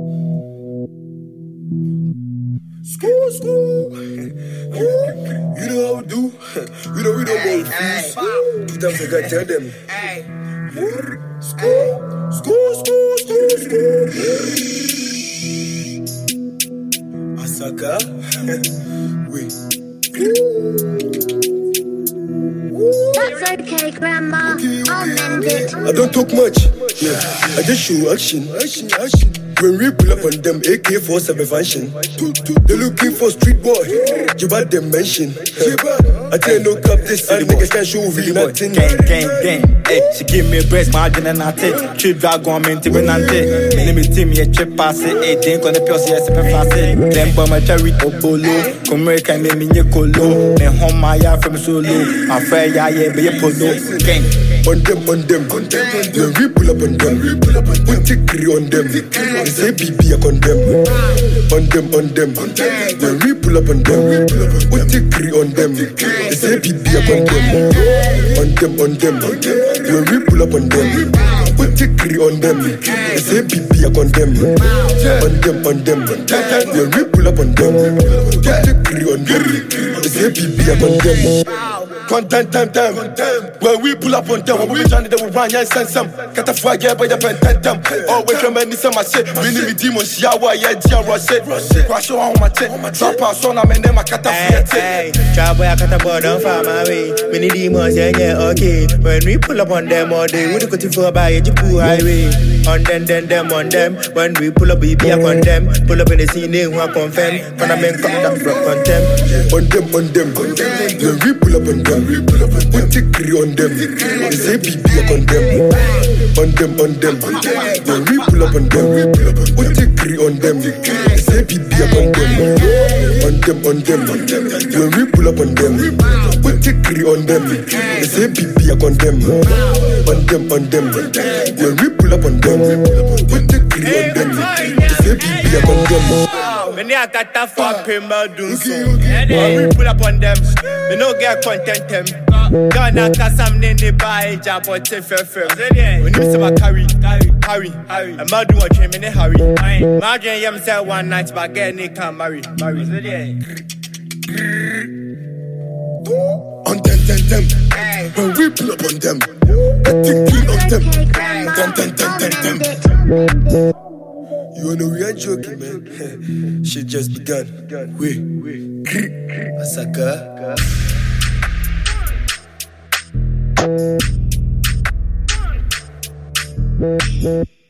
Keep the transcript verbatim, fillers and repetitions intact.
School, school. You know how we do. We know we don't want fees. Two times I gotta tell them. School, school, school, school, school. Asaka. Wait. That's okay, Grandma. I'll mend it. I don't talk much. Yeah, I just show action. Action, action. When we pull up on them, A K forty-seven function. They looking for street boy. Jibba them mention. I tell no cap this and niggas can't show really nothing. Gang, gang, gang. Hey, she give me a breast margin and I take. Trip drag on me, Tim and Ante. Enemy team, yeah, trip pass it. Hey, drink on the pills, yes, if I pass it. Then bomb a cherry obolo. Come here, can name me Nicolo. Then home my yard from solo. I'm fair, yeah, yeah, be a polo. Gang. On them, on them, on them. When we pull up on them, we pull up on them. Put victory on them. They say B B I condemn. On them, on them, on them. When we pull up on them, we pull up on them. Put victory on them. They say B B I condemn. On them, on them, on them. When we pull up on them, put victory on them. They say B B I condemn. On them, on them, on them. When we pull up on them, put victory on them. They say B B I condemn. Content time, time. When we pull up on them, when we trying to do one, yeah, send some. Got a fire, yeah, but you pen them. Always remember some of shit. We need me demons, yeah, why, yeah, yeah, rush it. Crash on my check. Drop our son, I'm in them, I got a fire. Hey, try boy, I got a board on fire, my way. We need demons, yeah, yeah, okay. When we pull up on them all day, we do go to for by a Jipu highway. On them, then them, on them. When we pull up, we be up on them. Pull up in the scene, they want confirm. When I make come that from on them. On them, on them, on them. When we pull up on them. We pull up and put victory on them. They say B B I on them. On them, on them. When we pull up on them, we pull up and put victory on them. They say B B I on them. On them, on them. When we pull up on them, put victory on them. They say B B I on them. On them, on them. When we pull up on them, put victory on them. They say B B I on them. When they got that fucking mouth do so. When we pull up on them, we no get content them. Gonna cast some in the buy job or take fair fair. When you say about carry, carry, carry. A mad do a dream in a hurry. Imagine you say one night but get any can marry, marry. On them, them, them. When we pull up on them, get the clean on them. Them, them, them, them, them. You know we ain't joking, man. Shit just begun. We, Asaka. Thank you.